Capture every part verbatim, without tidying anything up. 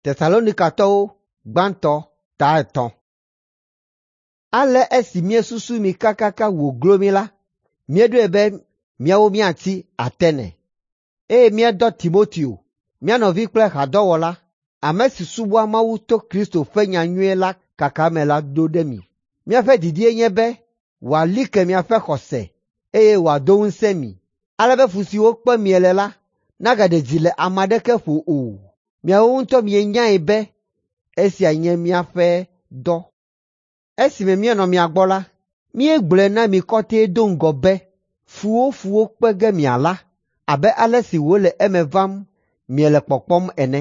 Thessalonikatɔwo gbãtɔ ta etɔ̃. Ale esi miesusu mi kakaka wòglo mi la, mieɖoe be miawo miatsi Atene, eye míedɔ Timoteo, mía nɔvi kple hadɔwɔla, ame si subɔa Mawu to Kristo ƒe nyanyuie la kaka me la do ɖe mi. Míaƒe didie nye be wòali ke miaƒe xɔse, eye wòado ŋusẽ mi, ale be fu si wokpe miele la, nagaɖe dzi le ame aɖeke ƒo o. Miawo ŋutɔ mienyae be esia nye miaƒe dɔ. Esime mienɔ mia gbɔ la, míegblɔe na mi kɔtɛe do ŋgɔ be fuwo fuwo kpe ge miala, abe ale si wòle eme vam miele kpɔkpɔm ene.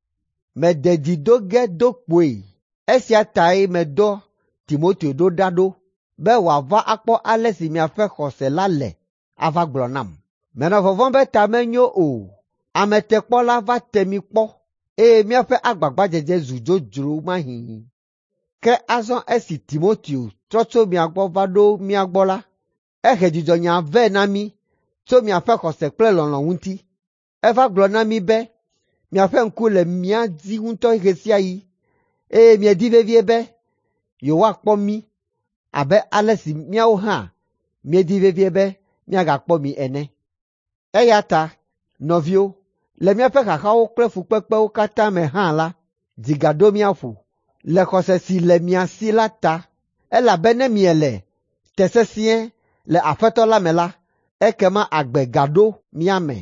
Mede dzi do ge do kpoe, esia tae medɔ Timoteo ɖo ɖa ɖo, be wòava akpɔ ale si miaƒe xɔse la le, ava gblɔ nam. Menɔ vɔvɔ̃m be ta menyo o, ametekpɔla va te mi kpɔ, eye míaƒe agbagbadzedze zu dzodzro mahihi. Ke azɔ esi Timoteo trɔ tso mia gbɔ va ɖo mía gbɔ la, ehe dzidzɔnya vɛ na mí tso miaƒe xɔse kple lɔlɔ̃ ŋuti. Eva gblɔ na mí be miaƒe ŋku le mía dzi ŋutɔ ɣe sia ɣi, eye miedi vevie be yewoakpɔ mí abe ale si míawo hã miedi vevie be míagakpɔ mi ene. Eya ta, nɔviwo, le míaƒe xaxawo kple fukpekpewo katã me hã la, dzigaɖo mía ƒo le xɔse si le mia si la ta, elabena miele te sesĩe le Aƒetɔ la me la, ekema agbe gaɖo mía me.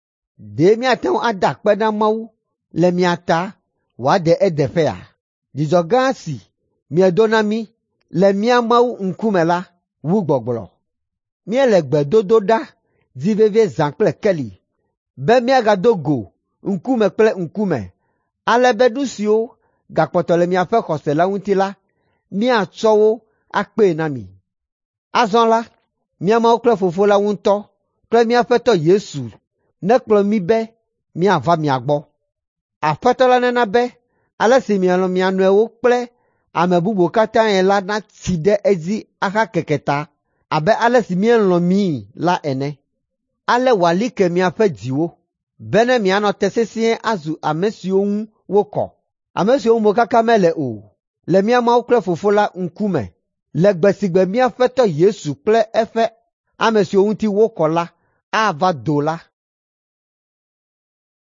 Ɖe míate ŋu ada akpe na Mawu le mia ta wòaɖe edeƒea? Dzidzɔ gã si miedo na mí le mía Mawu ŋkume la wu gbɔgblɔ. Míele gbedodo ɖa dzi vevie zã kple keli, be míagado go ŋkume kple ŋkume, ale be nu siwo gakpɔtɔ le miaƒe xɔse la ŋuti la, míatsɔ wo akpee na mi. Azɔ la, mía Mawu kple Fofo la ŋutɔ kple míaƒe Tɔ Yesu nekplɔ mí be míava mia gbɔ. Aƒetɔ la nena be ale si mielɔ̃ mia nɔewo kple ame bubu katã la natsi ɖe edzi axakeke ta, abe ale si mielɔ̃ mí la ene. Ale wòali ke miaƒe dziwo, bena mianɔ te sesĩe azu ame siwo ŋu wokɔ, ame siwo mo kaka mele o, le mía Mawu kple Fofo la ŋkume, le gbe si gbe míaƒe Tɔ Yesu kple eƒe ame siwo ŋuti wokɔ la ava do la.